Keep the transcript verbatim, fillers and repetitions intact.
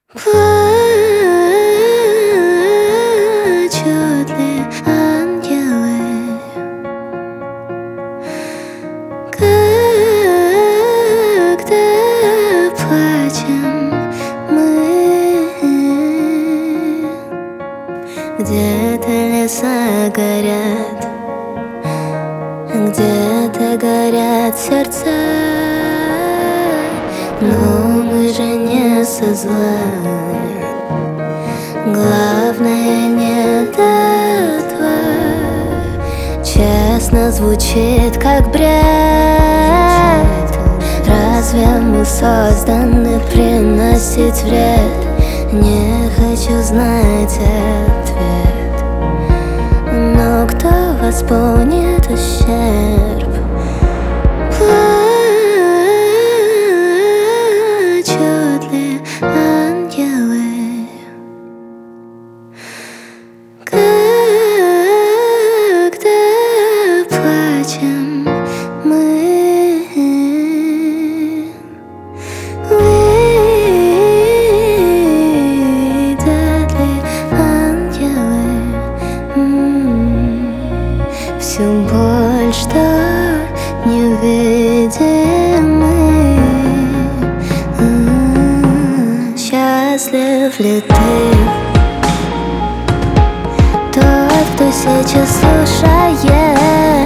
Плачут ли ангелы, когда плачем мы? Где-то леса горят, где-то горят сердца, но мы же не со зла. Главное не дотла. Честно звучит как бред. Разве мы созданы приносить вред? Не хочу знать ответ, но кто восполнит ущерб? Плачут ли ангелы, когда плачем мы? Видят ли ангелы всю боль, что невидимый? Счастлив ли ты, тот, кто сейчас слушает?